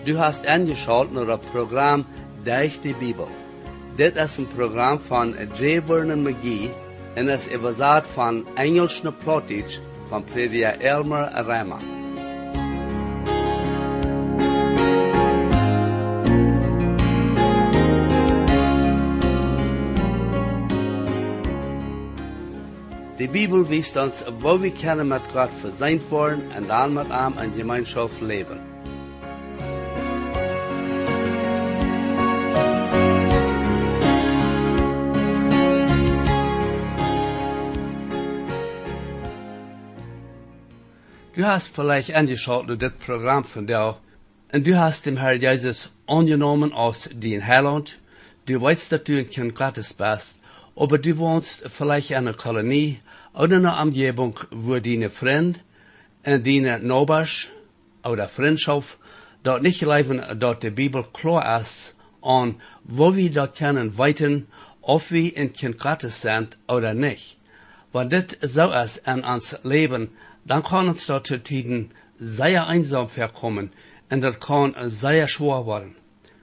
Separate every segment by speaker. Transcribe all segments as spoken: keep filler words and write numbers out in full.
Speaker 1: Du hast eingeschaltet naar het programma Durch die Bibel. Dit is een programma van J. Vernon McGee en is überzet van Engels naar Plattdeutsch van prediker Elmer Reimer. Die Bibel wijst ons, wo wir können mit Gott versöhnt worden und dann mit ihm in Gemeinschaft leben. Du hast vielleicht angeschaut durch das Programm von dir und du hast dem Herrn Jesus angenommen als dein Heiland. Du weißt, dass du ein Kind Gottes bist, aber du wohnst vielleicht in einer Kolonie oder in einer Umgebung, wo deine Freunde und deine Nachbars oder Freundschaft dort nicht leben, dort die Bibel klar ist, und wo wir dort können weiten, ob wir ein Kind Gottes sind oder nicht. Wenn das so ist in uns Leben, dann kann uns dort zu Tiden sehr einsam vorkommen und das kann sehr schwer werden.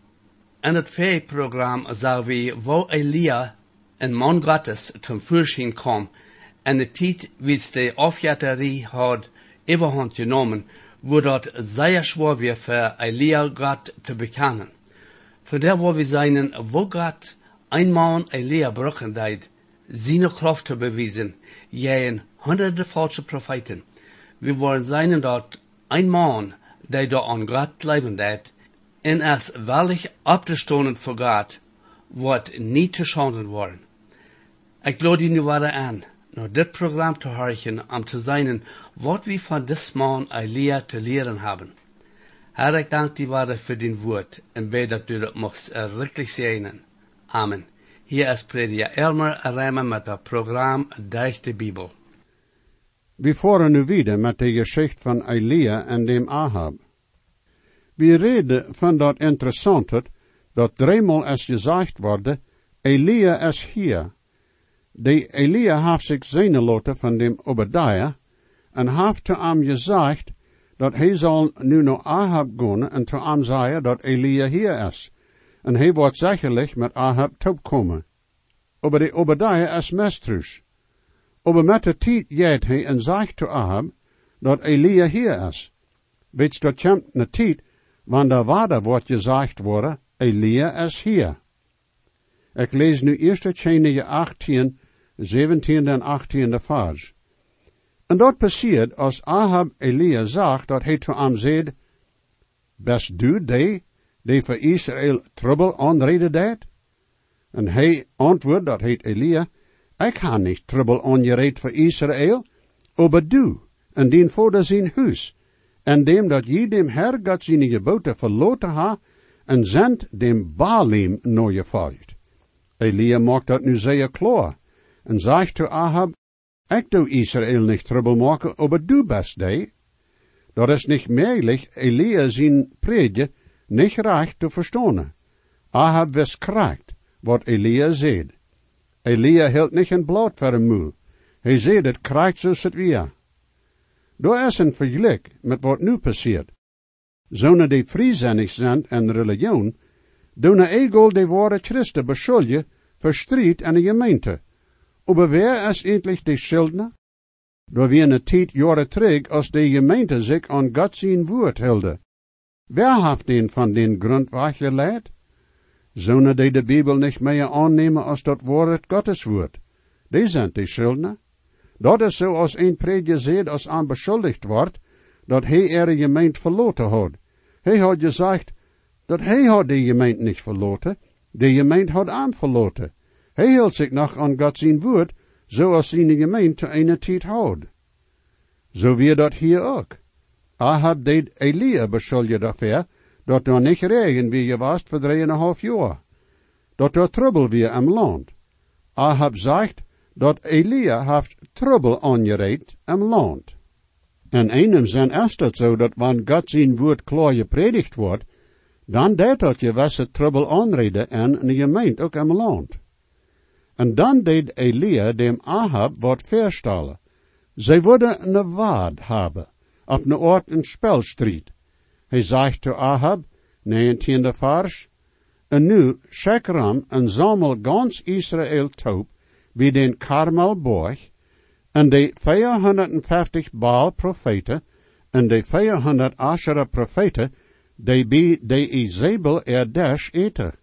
Speaker 1: In das Ferienprogramm sagen wir, wo Elia, ein Mann Gottes, zum Vorschein kam, in der Zeit, wie es die Aufjäterie hat überhand genommen, wo dort sehr schwer wird für Elia Gott zu bekennen. Von der, wo wir seinen, wo Gott einmal Elia brauchen deit, seine Kraft zu beweisen, gegen hunderte falsche Propheten. Wir wollen seinen dort ein Mann, der da an Gott leben deit, und es wahrlich abzustoßen vor Gott, wird nie zu schaden wollen. Ich lade ihn weiter an, naar dit Programm zu horchen, um zu sein, was wir von diesem Mann Elia zu lehren haben. Herr, ich danke dir weiter für dein Wort und bete, dass du das magst wirklich segnen. Amen. Hier ist Prediger Elmer Reimer mit dem Programm Durch die Bibel.
Speaker 2: Wir fahren nu wieder mit der Geschichte von Elia und dem Ahab. Wir reden von dat Interessante, dat dreimal es gesagt wurde, Elia ist hier. Die Elia heeft zich zijn laten van dem Obadiah en heeft te hem gezegd dat hij zal nu naar Ahab gaan en te hem zeggen dat Elia hier is. En hij wordt zekerlijk met Ahab terugkomen. Aber die Obadiah is mistroos. Aber met de tijd gaat hij en zegt te Ahab dat Elia hier is. Weet je, dat komt een tijd, wanneer waarder wordt gezegd worden, Elia is hier. Ik lees nu eerst Könige achttien, zeventiende en achttiende vers. En dat passiert als Ahab Elia zegt dat hij te hem zei, best du die, die voor Israël trouble aanreden deed? En hij antwoordt dat heet Elia, ik ga niet trouble aangered voor Israël, aber du, en dien vader zijn huis, en dem dat je dem Herr God zijn geboten verloten ha, en zendt dem Baalim naar je volgt. Elia maakt dat nu zeer klaar, en zegt te Ahab, ik doe Israël niet trouble maken, aber du best die. Dat is niet mogelijk, Elia zijn predje niet recht te verstaan. Ahab wist krijgt wat Elia zei. Elia hield niet een blad voor een moel. Hij zei het krijgt zoals het weer. Daar is een vergelijk met wat nu passiert. Zonen die vrijzinnig zijn en religion, doen een egel die ware Christen beschuldigen voor strijd in de gemeente. Aber wer is eindelijk de Schuldner? Door wie een tijd jaren terug als de gemeente zich aan God zijn woord hielden. Wer heeft den van den grond weggeleid? Zonen die de Bibel niet meer aannemen als dat woord Gottes woord. Die zijn de Schuldner. Dat is zo als een prediker zegt als aan beschuldigd wordt, dat hij er de gemeente verloten had. Hij had gezegd, dat hij had de gemeente niet verloten, de gemeente had hem verloten. Hij hield zich nog aan God zijn woord, zoals zijn gemeente een tijd houdt. Zo weer dat hier ook. Ahab deed Elia beschuldigen daarvoor, dat er niet regen weer geweest voor drieënhalf jaar. Dat er trouble weer im land. Ahab zegt, dat Elia heeft trouble aangereid im land. En einem zijn is dat zo, dat wanneer God zijn woord klaar gepredigd wordt, dan deed dat je gewisse trouble aanreden en een gemeente ook im land. En dan deed Elia dem Ahab wat voorstellen. Zij wilden een waard hebben, op een oort een spelstrijd. Hij zegt te Ahab, negentiende vers. En nu Shekram en zamel gans Israël toe bij den Karmelborg, en de vierhonderdvijftig Baal profeten, en de vierhonderd Asherah profeten, die bij de Izebel er dash eten.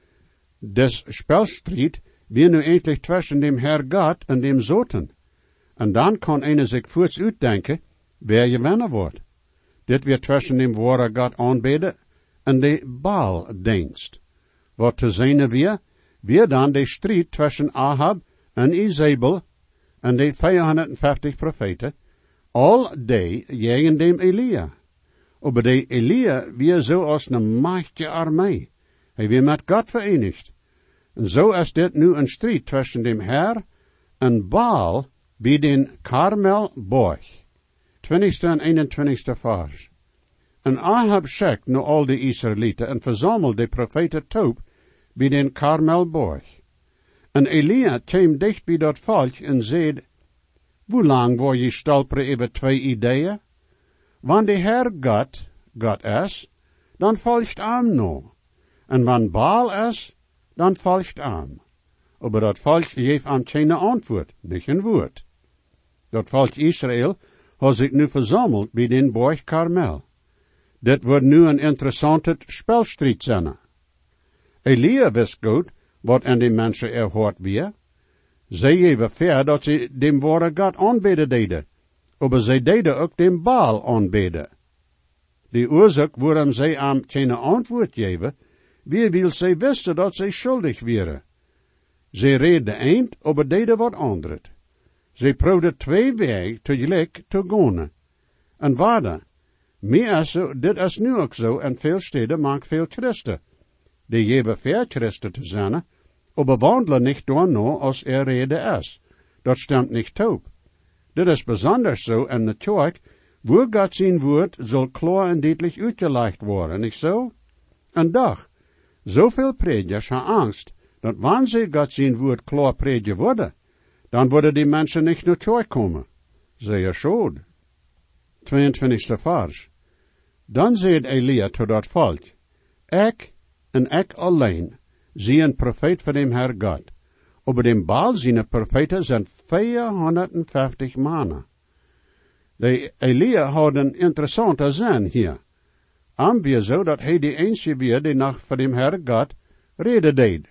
Speaker 2: Des spelstrijd weer nu eindelijk tussen dem Herr God en dem Zoten. En dan kan ene zich voorts uitdenken, wer je wennen wordt. Dit weer tussen dem ware God aanbeden en de Baaldienst. Wat te zijn weer, weer dan de strijd tussen Ahab en Izebel en de vierhonderdvijftig profeten, al die jegen dem Elia. Aber de Elia weer zo als een machtige armee. Hij weer met God verenigd. En zo is dit nu een strijd tussen dem Herr en Baal bij den Karmelborg. twintigste en eenentwintigste vers. En Ahab schickt nu al de Israëlieten en verzamelt de profeten toe bij den Karmelborg. En Elia kwam dicht bij dat volk en zei, hoe lang word je stolperen over twee ideeën? Wanneer de Herr God, God is, dan volgt am no. En wanneer Baal is, dan volgt am. Aber dat volk geeft am geen antwoord, niet een woord. Dat volk Israël had zich nu verzameld bij den Borg Karmel. Dit wordt nu een interessante spelstrijd zijn. Elia wist goed wat aan de mensen er hoort weer. Zij geven ver dat ze dem ware God aanbeden deden, aber zij deden ook dem Baal aanbeden. De oorzaak waarom zij aan geen antwoord geven, wie wil zij wisten dat zij schuldig waren. Zij reden eind, aber deden wat anders. Zij probeerden twee wegen tegelijk te gaan. En waarde, meer is zo, dit is nu ook zo, en veel steden maken veel christen. Die geven ver christen te zijn, aber wandelen niet door no als er reden is. Dat stemt niet toe. Dit is besonders zo in de kerk, waar God zijn woord zal klaar en duidelijk uitgelegd worden, niet zo? En doch, zoveel predikers hebben angst, dat wanneer ze God zijn woord klaar prediken worden, dan worden die mensen niet naar kerk komen. Zeer schuld. tweeëntwintigste vers. Dan zei Elia tot dat volk, ik en ik alleen zie een profeet van dem Herr God. Over dem Baal zijn profeten zijn vierhonderdvijftig mannen. De Elia had een interessante zin hier. Am weer zo dat hij de enige weer die nog van dem Herr God reden deed.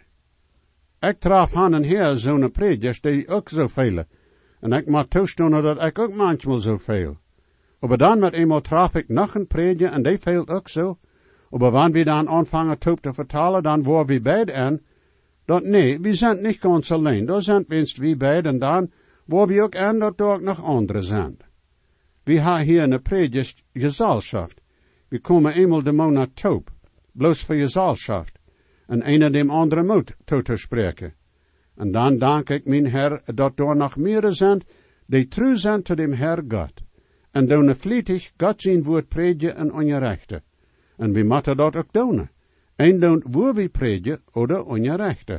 Speaker 2: Ik traf han en her zo'n predikers die ook zoveel. En ik mag toestaan dat ik ook manchmal zoveel. Maar dan met eenmaal traf ik nog een prediker en die veelt ook zo. Maar wanneer we dan aanvangen toe te vertalen, dan worden we beide en dat nee, we zijn niet ganz alleen. Daar zijn winst we beide en dan worden we ook en dat er ook nog anderen zijn. We hebben hier een predigersgezelschap. We komen eenmaal de maand toe, bloos voor gezelschap. En een dem andere moet toe te spreken. En dan dank ik mijn Heer dat er nog meer zijn die trouw zijn te dem Herr God. En doen vlietig God zijn woord predigen en ongerechten. En we moeten dat ook doen. En doen waar we predigen oder ongerechten.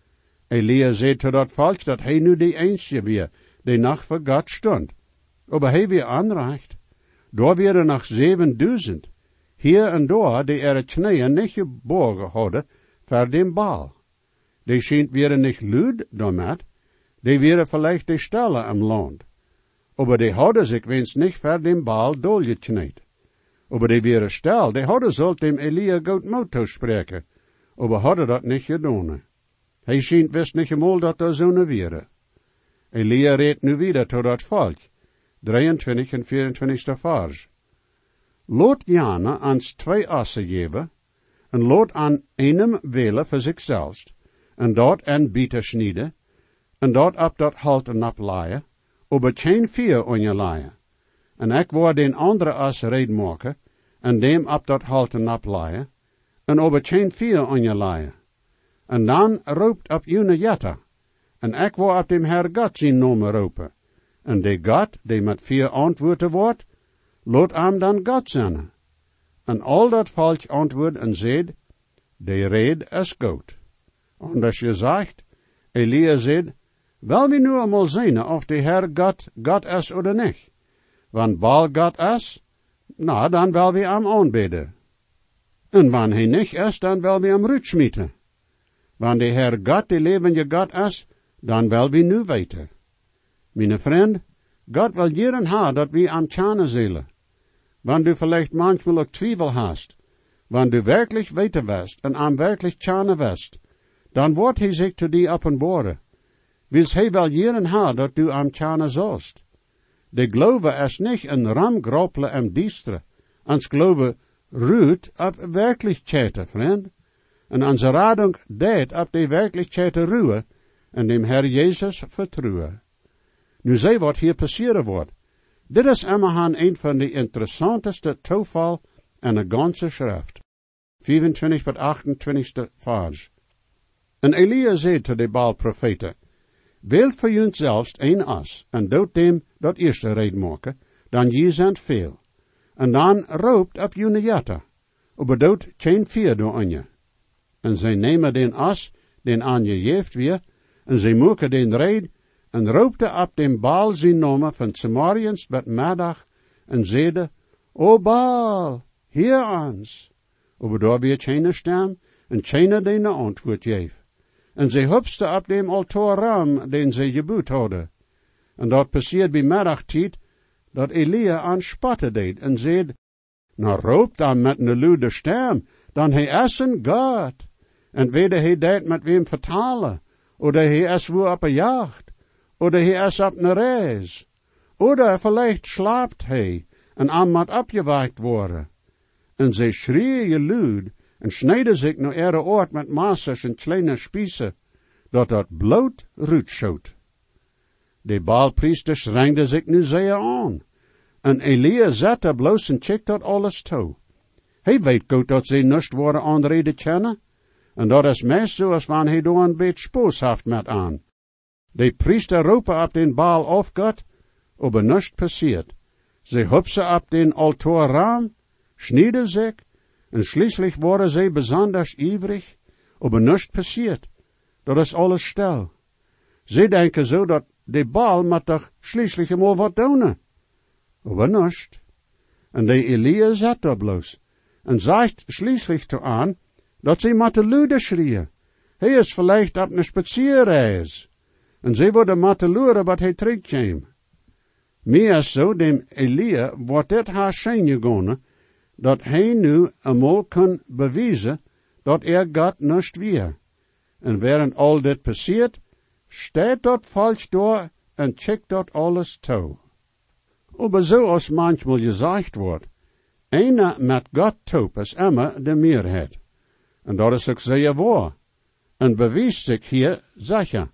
Speaker 2: Elia zei te dat volk dat hij nu de enige weer, die nog voor God stond. Aber hij weer aanrecht. Daar werden nog zevenduizend. Hier en daar die er knieën niet gebogen hadden voor den Baal. Die schijnt weer niet luid daarmee, die weer vielleicht de stellen am land. Aber die hadden zich wens niet voor den Baal doorgeknied. Aber die weer stel, die hadden zult dem Elia goed moed toespreken, aber hadden dat niet gedaan. Hij schijnt wist niet eenmaal dat er zo'n weer. Elia reed nu weer tot dat volk. drieëntwintig en vierentwintigste vers. Laat Jana ans twee assen geven, en laat aan einem welen voor zichzelf, en dat en bieten snijden, en dat op dat halten oplaaien, aber geen vier onjelaaien. En ik word den andere as reed maken, en dem op dat halten oplaaien, en aber geen vier onjelaaien. En dan roept op june jetta, en ik word op dem Herr God zijn nomen roepen. En de God, die met vier antwoorden wordt, laat hem dan God zijn. En al dat volk antwoord en zegt, de red is goed. En als je zegt, Elia zegt, wel we nu eenmaal zien of de Herr God God is of niet. Want Baal God is, nou dan wel we hem aanbidden. En wanneer hij niet is, dan wil we hem ruitsmieten. Wanneer de Heer God, de levende God is, dan wil we nu weten. Mijn vriend, God wil jeren ha dat we aan tjane zullen. Wanneer du vielleicht manchmal ook twijfel hast, wanneer du werkelijk weten west en aan werkelijk tjane west, dan wordt hij zich te die openbaren. Wils hij wel jeren ha dat du aan tjane zost. De geloof is niet een ramgroppele en diestre, ans geloof ruht op werkelijkheid, vriend. En onze radung deed op de werkelijkheid ruwen en dem Herr Jezus vertrouwen. Nu zie wat hier passeren wordt. Dit is immerhan een van de interessanteste toeval in de ganze schrift. vierentwintig tot achtentwintigste vers. En Elia zei te de Baal-profeten, Wilt voor jullie zelfs een as, en dood dem dat eerste reed maken, dan je zijn veel. En dan roopt op jullie jatta, aber dood geen vier door aan je. En zij nemen den as, den aan je jeeft weer, en zij maken den reed, en roopte op den Baal zijn namen van Samariëns met middag, en zeide, O Baal, heer ons. Aber daar weer geen stem, en geen den antwoord geef. En zij hupste op dem altaarraam, den zij gebouwd hadden. En dat passeert bij middagtijd, dat Elia aanspatte deed, en zeide, nou roep dan met een luide stem, dan hij is een God. En weder hij deed met wem vertalen, oder hij is woe op een jacht, oder hij is op een reis, oder vielleicht slaapt hij, en aan moet opgewaakt worden. En zij schreeuwen luid, en snijden zich naar ihre oort met massers en kleine spiezen, dat dat bloed ruitschoot. De Baalpriesters rengden zich nu zeer aan, en Elia zette bloos en check dat alles toe. Hij weet goed dat ze nust worden aanreden kennen, en dat is meest zo als wanneer hij door een beetje spooshaft met aan. De priester roepen op den Baal of God, aber nust passiert. Ze hupsen op den altaarraam, schnieden zich, en schließlich worden ze besonders ivrig, aber nust passiert. Dat is alles stil. Ze denken zo dat de Baal moet toch schließlich eenmaal wat doen. Aber nust. En de Elia zet daar bloos, en zegt schließlich toe aan, dat ze moeten luide schreeuwen. Hij is vielleicht op een spazierreis. En ze worden moeten luren wat hij terugkwam. Meer is zo, dem Elia wordt dit haar schijn gegaan, dat hij nu eenmaal kan bewijzen dat er God nust weer. En während al dit passiert, staat dat falsch door en checkt dat alles toe. Aber zo als manchmal gezegd wordt, einer met God top is immer de meerheid. En dat is ook zeer waar. En bewijst zich hier zeker.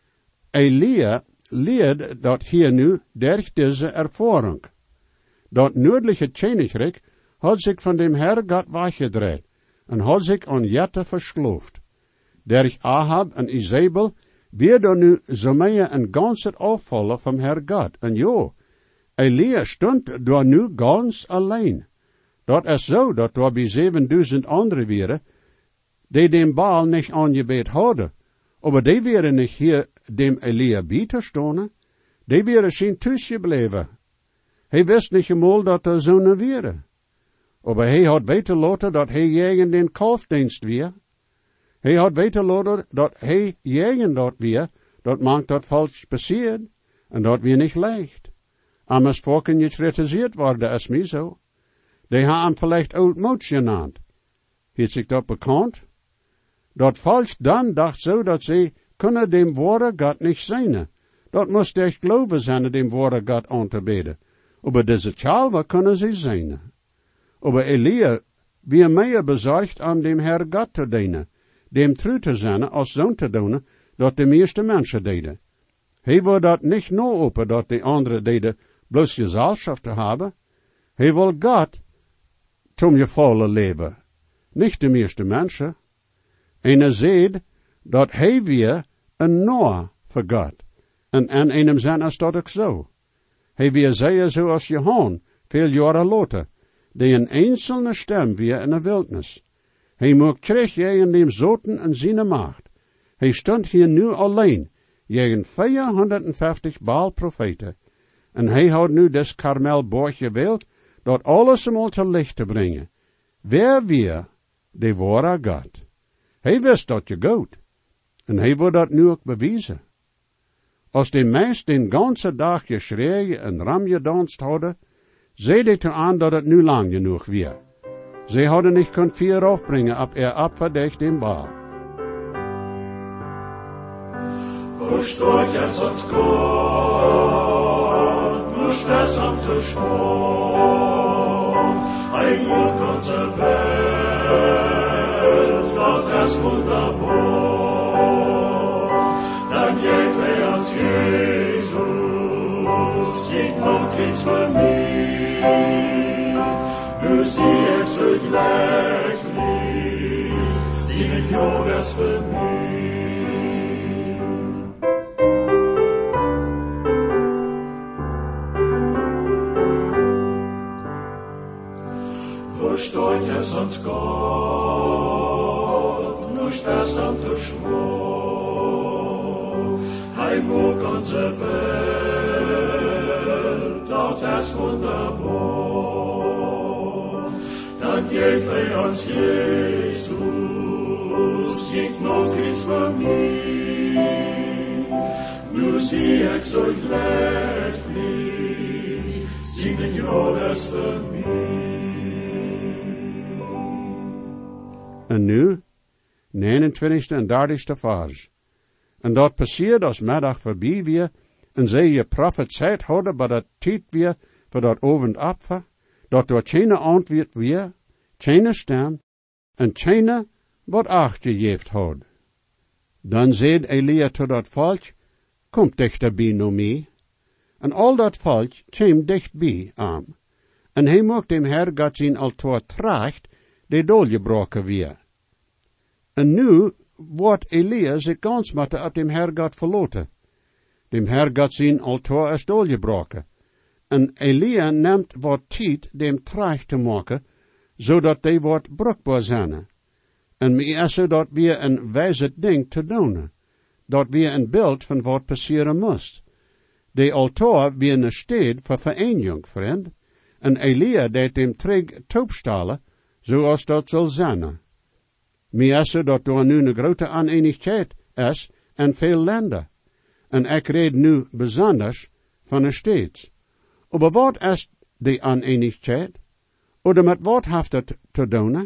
Speaker 2: Elia leert dat hier nu durch deze ervaring. Dat noordelijke Koninkrijk had zich van dem Herr God weggedraaid en had zich aan Jette versloofd. Durch Ahab en Izebel werd er nu zo meer een ganse afvallen van Herr God. En jo, Elia stond daar nu ganz alleen. Dat is zo dat er bij zevenduizend anderen waren, die dem Baal niet aangebed hadden. Aber die waren niet hier dem Elia bieterstonen. Die waren geen thuisgebleven. Hij wist niet eenmaal dat er zo'n waren. Aber hij had weten laten dat hij jegen den kalfdienst weer. Hij had weten laten dat hij jegen dat weer, dat maakt dat falsch passiert, en dat weer niet leicht. Amas volken niet gekritiseerd worden is mij zo. Die hebben hem vielleicht oudmoeds genannt. Heeft zich dat bekend? Dat falsch dan dacht zo dat ze kunnen dem woorden God niet zijn. Dat moest echt geloven zijn dem woorden God aan te beden. Aber deze chalva kunnen ze zijn. Aber Elia wie meer bezorgd om dem Herr God te dienen, dem trouw te zijn als zo'n te doen, dat de meeste mensen deden. Hij wil dat niet nou open dat de anderen deden, bloos gezelschap te hebben. Hij wil God zum je volle leven, niet de meeste mensen. En hij zegt dat hij weer een Noah voor God. En in einem zin is dat ook zo. Hij weer zei zoals Johan, veel jaren later, die een einzelne stem weer in de wildnis. Hij mocht terug tegen dem zoten en zijn macht. Hij stond hier nu alleen, tegen vierhonderdvijftig Baal-profeten. En hij had nu des Karmelborg gewild, dat alles eenmaal te licht te brengen. Wer weer de ware God. Hij wist dat je goed. En hij wil dat nu ook bewijzen. Als de meest den ganse dag geschreeuwen en ramgedanst hadden, zei hij toen aan dat het nu lang genoeg weer. Zij hadden niet kunnen vier afbrengen op er abverdicht den Baal.
Speaker 3: Verstoort es uns Gott, nicht das am Tisch ein Glück unserer Welt, Gott es wunderbar. Dann geht er als Jesus, sieht Not nichts für mich, nur sie es so glücklich, sie mit Jogas für mich. Versteht es uns Gott, nicht das am Schwur, heim mag unsere Welt, dort es wunderbar. Dann geht er uns Jesus, ich noch nichts für mich, nur sie ich so glücklich, sie mit Jodas für mich.
Speaker 2: En nu, negenentwintigste en dertigste vers. En dat passeert als middag voorbij weer, en zij je profeteerd hadden, bij dat tijd weer, voor dat ovend opfer, dat door geen antwoord weer, geen stem, en geen wat acht gegeven had. Dan zei Elia tot dat volk, komt dichterbij naar mij. En al dat volk kwam dichtbij aan. En hij mocht dem Herr God zijn altaar tracht, die doorgebroken weer. En nu wordt Elia zich gans moeten op dem Herr God verloten. Dem Herr God zijn altaar is doorgebroken. En Elia neemt wat tijd dem tracht te maken, zodat die wordt brukbaar zijn. En mij is dat weer een wijze ding te doen. Dat weer een beeld van wat passeren moest. De altaar weer een steed voor vereniging, vriend. En Elia deed hem terug toepstalen, zoals dat zal zijn. Mij is dat er nu een grote aaneenigheid is en veel landen. En ik red nu bijzonders van een steeds. Maar wat is die aaneenigheid? Oder met wat heeft het te doen?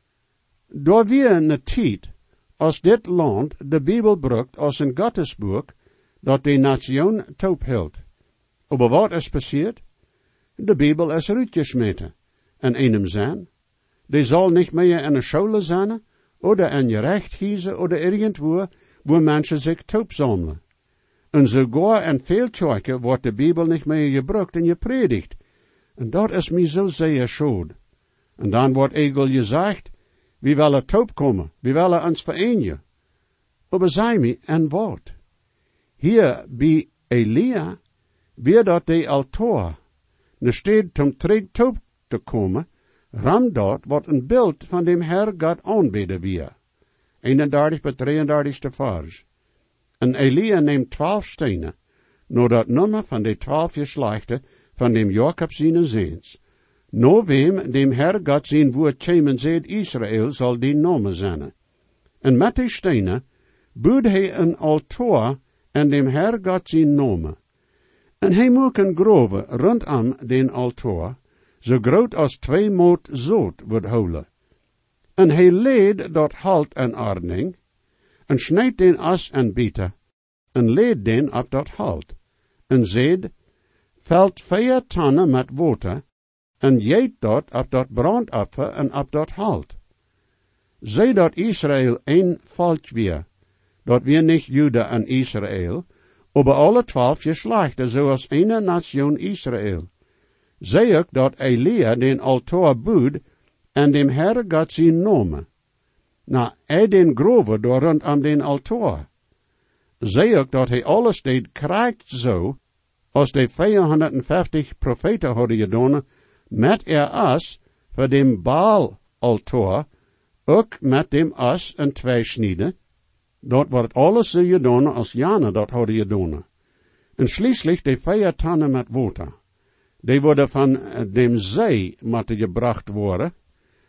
Speaker 2: Door weer een tijd, als dit land de Bijbel gebruikt als een gottesboek, dat de nation taub hield. Maar wat is passiert? De Bijbel is uitgesmeten. En einem zijn, die zal niet meer in een schule zijn, oder in je rechthuizen, oder irgendwo, wo mensen zich taub sammeln. En sogar in veel kerken wordt de Bijbel niet meer gebruikt en gepredigt. En dat is mij zo zeer schade. En dan wordt Egel gezegd, wie willen taub komen, wie willen ons verenigen. Maar zei mij, en wat? Hier bij Elia, weer dat de altaar, ne steed om terug taub te komen, ram dat wat een beeld van dem Herr God aanbeden weer. eenendertig bij drieëndertigste vers. En Elia neemt twaalf stenen, naar dat nummer van de twaalf geslachten van dem Jacob zijn zeens. No wem dem Herr God zijn woord chemen zed Israël zal die namen zijn. En met die stenen bood hij een altaar en dem Herr God zijn namen. En hij moest een grove rondom den altaar, zo groot als twee moot zout wordt houden. En hij leed dat halt en ordning, en snijd den as en bieten, en leed den op dat halt, en zeid, velt vier tonnen met water, en jeet dat op dat brandoffer en op dat halt. Zij dat Israël een volk weer, dat weer niet Juda en Israël, aber alle twaalf geslachten zoals een nation Israël. Zij ook dat Elia den altaar bood en dem Herr God zijn namen. Na, hij den grove door rondom den altaar. Zij ook dat hij alles deed krijgt zo, als de vierhonderdvijftig profeten hadden gedaan, met er as voor dem Baal-altaar, ook met dem as en twee snijden. Dat wordt alles zo gedaan als Jana dat hadden gedaan. En schließlich de vier tonnen met water. Die worden van dem zee moeten gebracht worden,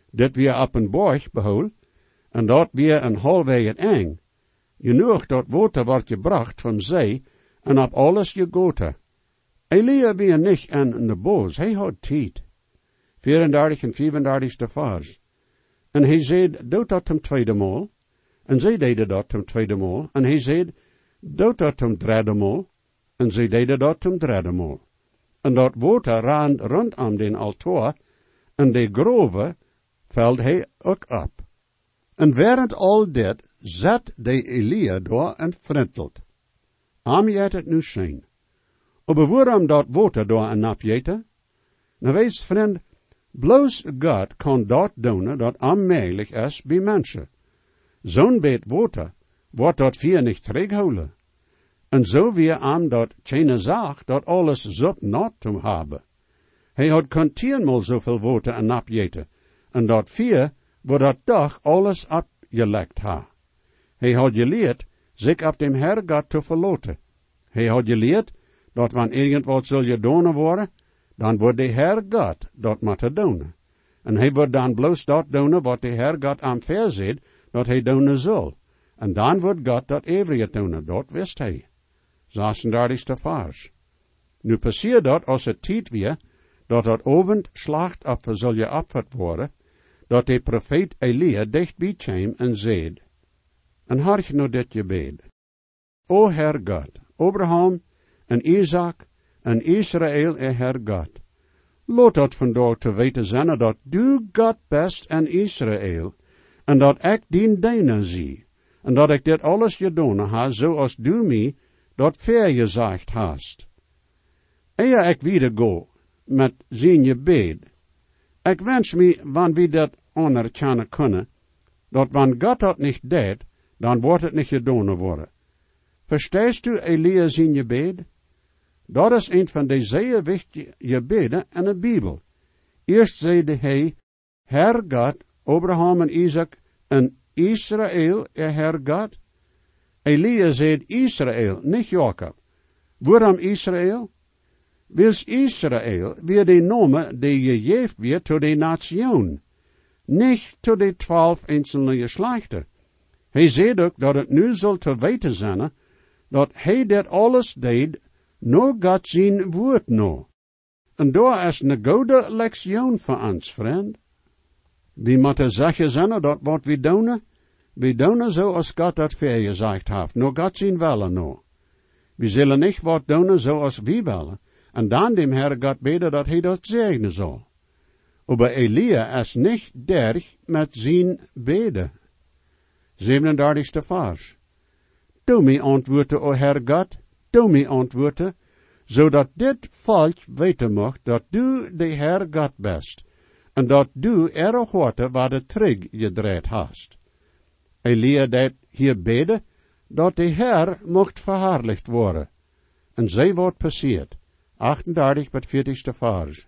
Speaker 2: dat weer op een borg behol, en dat weer een halfwege eng. Genoeg dat water wordt gebracht van zee, en op alles je gote. Elia weer niet aan de boos, hij had tijd. vierendertig en vierendertigste vers. En hij zei, doe dat hem tweede maal. En zij deden dat hem tweede maal. En hij zei, doe dat hem derde maal. En zij deden dat hem derde maal. En dat water ran rondom den altaar, en de grove velde hij ook op. En während al dit zat de Elia daar en frentelt. Am je het nu zien. Aber waarom dat water daar en napjeten? Nou wees vriend, bloos God kan dat doen dat onmogelijk is bij mensen. Zo'n beet water wordt dat vier niet terughouden. En zo weer am dat keine zaak dat alles zopt not te hebben. Hij had kon tienmaal zoveel water en napjeten, en dat vier wordt dat toch alles opgelekt ha. Hij had geleerd zich op dem Herr God te verloten. Hij had geleerd dat wanneer irgendwat zal je doen worden, dan wordt de Herr God dat moeten doen. En hij wordt dan bloos dat doen wat de Herr God aan verzet, dat hij doen zal. En dan wordt God dat eeuwige doen, dat wist hij. zesendertigste vers. Nu passeert dat als het tijd weer, dat dat ovend slachtoffer zal je opvat worden, dat de profeet Elia dichtbij kwam en zei, en hark nou dit gebed. O Herr God, Abraham en Isaac en Israël en Herr God, laat dat vandaag te weten zijn dat du God best en Israël, en dat ik dien deine zie, en dat ik dit alles gedaan ha, zoals du mij dat vergezegd hast. Eer ik wieder go, met zijn gebed, ik wens me, wanneer we dat anerkennen kunnen, dat wanneer God dat niet deed, dan wordt het niet gedaan worden. Verstehst du Elia zijn gebed? Dat is een van de zeer wichtige gebeden in de Bijbel. Eerst zeide hij, Herr God, Abraham en Isaac en Israël, er Herr God. Elia zei Israël, niet Jacob. Waarom Israël? Wils Israël weer de naam die gegeven werd tot de nation, niet tot de twaalf einzelne geslachten. Hij zei ook dat het nu zal te weten zijn, dat hij dit alles deed, no God zijn woord no. En daar is een goede lektion voor ons, vriend. We moeten zeggen zijn dat wat we doen, we doen zoals God dat vergezegd heeft, no God zijn willen no. We zullen niet wat doen zoals we willen, en dan dem Herr God bidden dat hij dat zegnen zal. Aber Elia is niet derg met zijn beden. zevenendertigste vers. Doe mij antwoorden, o Herr God, doe mij antwoorden, zodat dit volk weten mocht dat du de Herr God best, en dat du er hoorde waar de terug gedraaid hast. Elia deed hier beden, dat de Herr mocht verherrlicht worden. En zij wordt passiert, achtendertig met veertigste vers.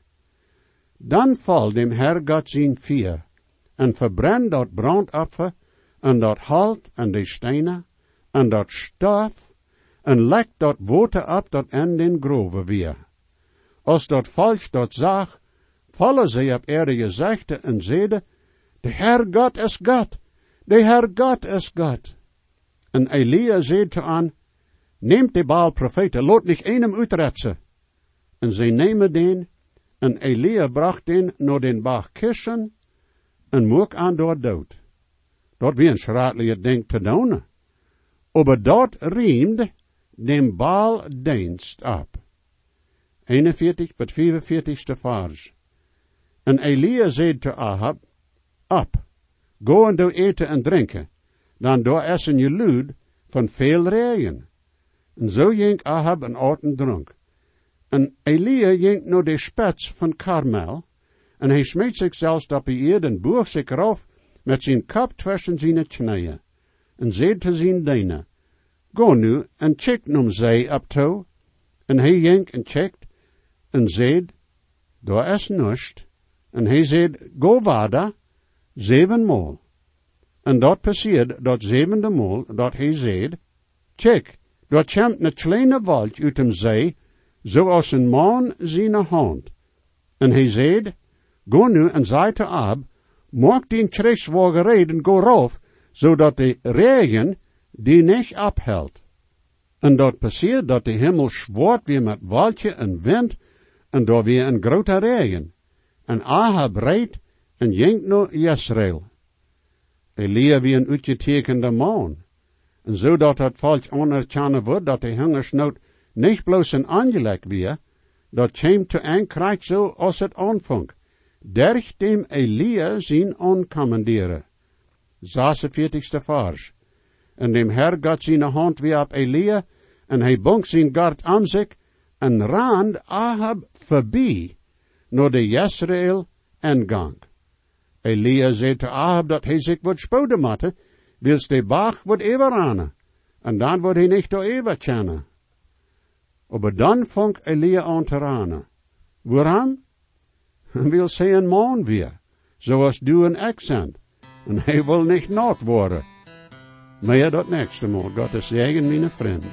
Speaker 2: Dan val dem Herr God zijn vier, en verbrand dat brandoffer, en dat halt, en de stenen, en dat stof, en lek dat water op dat in den grove weer. Als dat volk dat zag, vallen zij op erde gezichten en zeiden, de Herr God is God, de Herr God is God. En Elia zei te aan, neemt de Baal profeten, laat niet einem uitretsen. En zij nemen den, en Elia bracht den naar den Bach Kischen, en moek aan door dood. Dat wie een schratelijke ding te doen. Aber dat riemt dem Baal dienst op. eenenveertig tot vierenveertigste vers. En Elia zei te Ahab, op, go en doe eten en drinken, dan door essen je luid van veel regen. En zo ging Ahab en at en dronk. En Elia ging naar de spits van Karmel, en hij smeet zich zelfs op de eerd en boog zich eraf met zijn kop tussen zijn knieën, en zei te zijn dienaar, go nu en check nom zij op toe, en hij ging en checkt, en zei, daar is nust, en hij zei, go verder, zevenmaal. En dat passeert dat zevende maal, dat hij zei, check, daar komt een kleine wolk uit hem zee, zoals een man zijn hand. En hij zei, go nu en zei te Ab, Maak die krijgswagerij en go rauf, zodat de regen die niet abhält. En dat passiert dat de hemel zwart weer met waltje en wind, en daar weer een grote regen. En Ahab rijdt en jenkt naar Israël. Elia wie een uitgetekende man. En zodat het falsch anerkennen wordt dat de hungersnood niet bloos een aangelek weer, dat komt te aankrijgt zo als het aanvangt. Derg dem Elia zien aankommanderen. zesenveertigste vers. En dem Herr gaat zijn hand weer op Elia, en hij bonk zijn gard aan zich, en raand Ahab voorbij, naar de Israël en gang. Elia zei te Ahab dat hij zich wordt spoeden matte, wils de Bach wordt everane, en dan wordt hij niet door ever kennen. Aber dan vong Elia aan te ranen. Waarom? Wil zij een man weer, zoals du een accent, en hij wil niet naad worden. Maar ja, dat nächste Mal, Gottes Segen, meine vriend.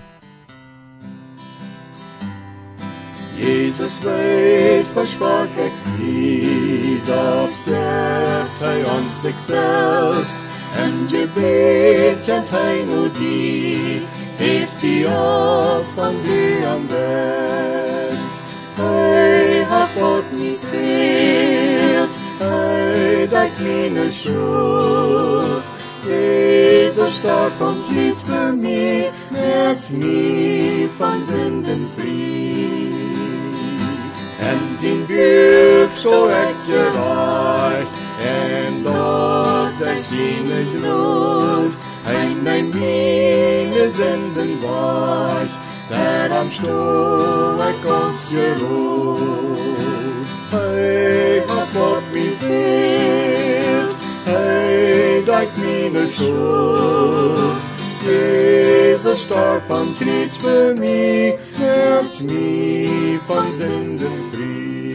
Speaker 3: Jesus weet versprach ik dat geeft hij ons zichzelf, en gebet kent hij nu die, heeft die op van die am best. Hij hat God niet veelt, hij dekt meine schuld. Jesus starb und litt für mich, merkt mich von Sünden frei. En zijn Buch so echt gereicht, en dort er seine Glut, ein mein meine Sünden weich, der am Stuhl er ganz geruht. Hey, hat Gott mich vergeben, hey, dekt meine Schuld. Jesus starb am Kreuz für mich, macht mich von Sünden frei.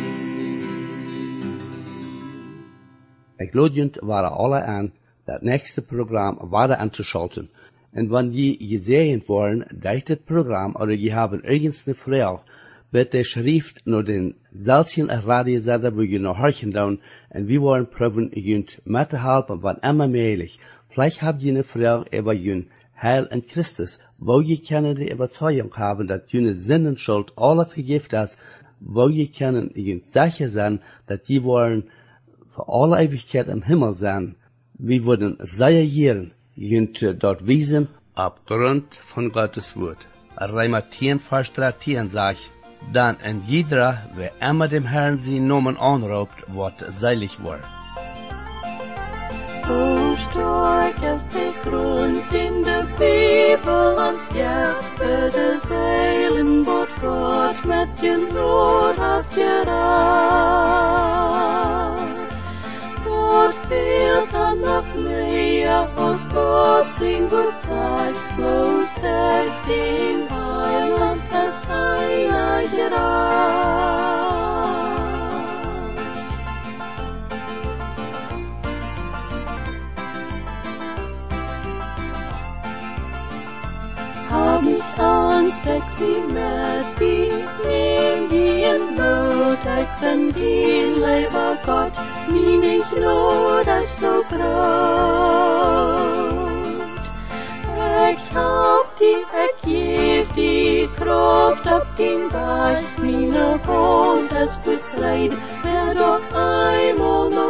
Speaker 1: Ik lodjend waren alle aan dat nächste Programm weiter anzuschalten. Und wenn je gesehen worden, dass das Programm oder je haben irgendeine Frage, wird der Schrift nur den selben Radiosender, wo je noch horchen down, und wir wollen probieren, jünt mitzuhelfen, wann immer möglich. Vielleicht habt ihr eine Frage über jünt Heil in Christus, wo je können die Überzeugung haben, dass jüne Sinnenschuld alle vergift ist, wo je können jünt sicher sein, dass die wollen für alle Ewigkeit im Himmel sein. Wir würden reagieren, jünt dort wiesen, abgrund von Gottes Wort. Römer zehn, Vers dreizehn sagt, dann in jeder, wer immer dem Herrn sie Namen anruft, wird selig werden.
Speaker 4: O stark ist der Grund, in der Bibel uns gibt, für das Heilen, Wort Gott mit den Not hat gerat. Gott fehlt dann noch mehr, aus Gott sein Wort zeigt, bloß der den Heiland das Heil gerat. Hab nicht Angst, ich sie mit die, nehm die in Not, ich sind die, lieber Gott, wie nicht Not, ich so groß. Ich hab die, ich geb die Kraft auf den Bach, meine Hand, es wird's leid, wer doch einmal noch